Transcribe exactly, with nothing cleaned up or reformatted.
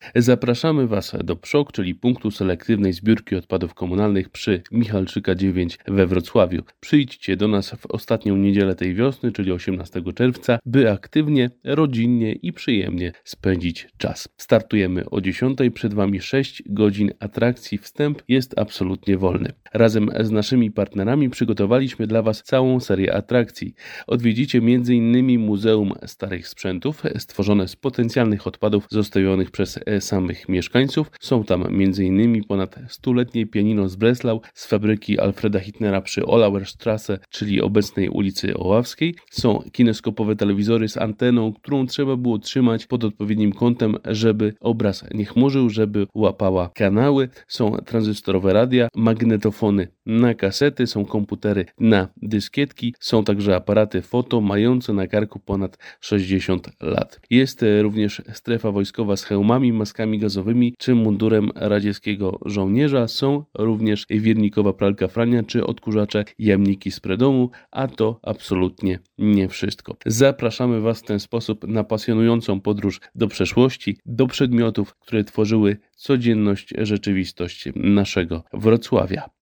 Zapraszamy Was do PSZOK, czyli Punktu Selektywnej Zbiórki Odpadów Komunalnych przy Michalczyka dziewięć we Wrocławiu. Przyjdźcie do nas w ostatnią niedzielę tej wiosny, czyli osiemnastego czerwca, by aktywnie, rodzinnie i przyjemnie spędzić czas. Startujemy o dziesiątej, przed Wami sześć godzin atrakcji, wstęp jest absolutnie wolny. Razem z naszymi partnerami przygotowaliśmy dla Was całą serię atrakcji. Odwiedzicie między innymi Muzeum Starych Sprzętów, stworzone z potencjalnych odpadów zostawionych przez samych mieszkańców. Są tam między innymi ponad stuletnie pianino z Breslau z fabryki Alfreda Hittnera przy Olauerstrasse, czyli obecnej ulicy Oławskiej. Są kineskopowe telewizory z anteną, którą trzeba było trzymać pod odpowiednim kątem, żeby obraz nie chmurzył, żeby łapała kanały. Są tranzystorowe radia, magnetofony na kasety, są komputery na dyskietki, są także aparaty foto mające na karku ponad sześćdziesiąt lat. Jest również strefa wojskowa z hełmami, maskami gazowymi czy mundurem radzieckiego żołnierza. Są również wiernikowa pralka Frania czy odkurzacze jamniki z predomu, a to absolutnie nie wszystko. Zapraszamy Was w ten sposób na pasjonującą podróż do przeszłości, do przedmiotów, które tworzyły codzienność, rzeczywistość naszego Wrocławia.